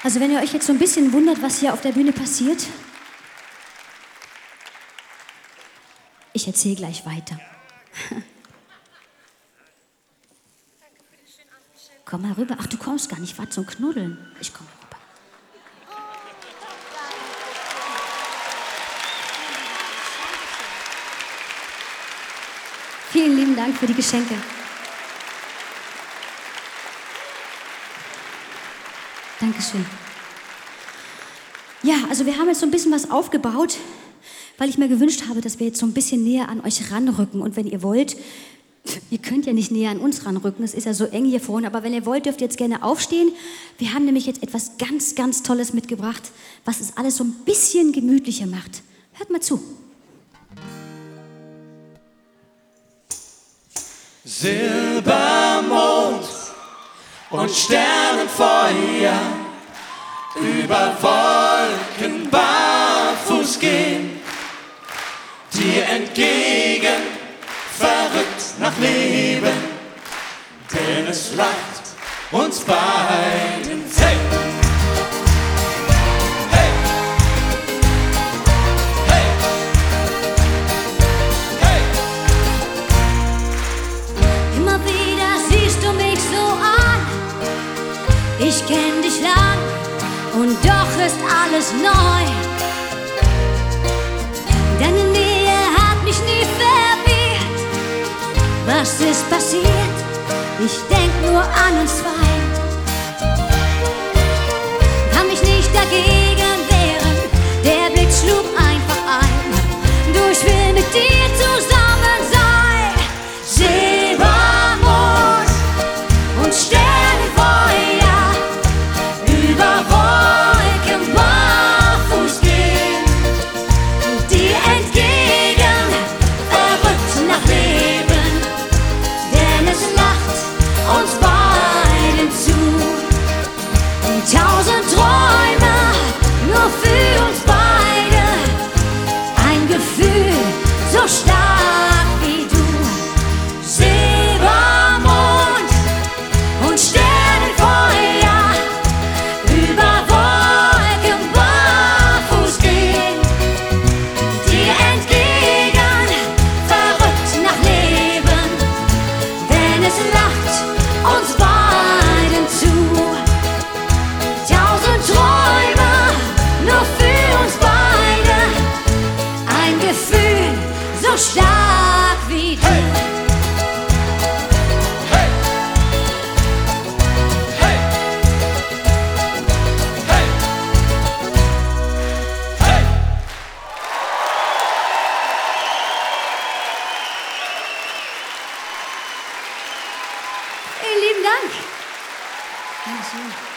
Also wenn ihr euch jetzt so ein bisschen wundert, was hier auf der Bühne passiert, ich erzähle gleich weiter. Komm mal rüber. Ach, du kommst gar nicht. Warte, zum Knuddeln. Ich komme rüber. Vielen lieben Dank für die Geschenke. Dankeschön. Ja, also wir haben jetzt so ein bisschen was aufgebaut, weil ich mir gewünscht habe, dass wir jetzt so ein bisschen näher an euch ranrücken. Und wenn ihr wollt, ihr könnt ja nicht näher an uns ranrücken, es ist ja so eng hier vorne, aber wenn ihr wollt, dürft ihr jetzt gerne aufstehen. Wir haben nämlich jetzt etwas ganz, ganz Tolles mitgebracht, was es alles so ein bisschen gemütlicher macht. Hört mal zu. Silbermond und Sternenfeuer, über Wolken barfuß gehen, dir entgegen, verrückt nach Leben, denn es lacht uns beiden. Hey! Hey! Hey! Hey! Immer wieder siehst du mich so an, ich kenn dich lang und doch ist alles neu. Denn in mir hat mich nie verwirrt, was ist passiert, ich denk nur an uns zwei. Kann mich nicht dagegen wehren, der Blick schlug einfach ein. Du, ich will mit dir zusammen sein. Silbermond und Sternenfeuer, über Wolken barfuß gehen, dir entgegen, verrückt nach Leben, denn es lacht uns beiden zu. Und 1000 Träume nur für uns beide, ein Gefühl so stark wie du. Silbermond und Sternenfeuer, über Wolken barfuß gehen, dir entgegen, verrückt nach Leben, denn es lacht uns beiden zu. 1000 Träume nur für uns beide, ein Gefühl so stark wie du. Hey! Hey! Hey! Hey! Hey! Vielen lieben Dank. Dankeschön.